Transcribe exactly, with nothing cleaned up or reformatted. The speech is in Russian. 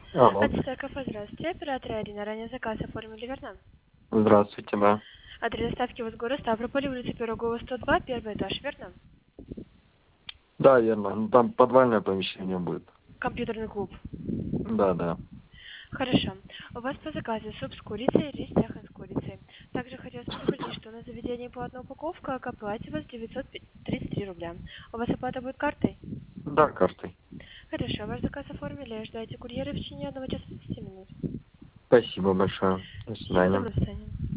Алло. От кафе, здравствуйте. Оператор Арина. Ранее заказ оформили, верно? Здравствуйте, да. Адрес доставки в город Ставрополь, улица Пирогова, сто два, первый этаж, верно? Да, верно. Ну, там подвальное помещение будет. Компьютерный клуб. Да, да. Хорошо. У вас по заказу суп с курицей и рис яхан с курицей. Также хотелось предупредить, что на заведение платная упаковка, а к оплате у вас девятьсот тридцать три рубля. У вас оплата будет картой? Да, картой. Хорошо, ваш заказ оформили. Ждайте курьера в течение одного часа пятнадцати минут. Спасибо большое. До Всего свидания. доброго, до свидания.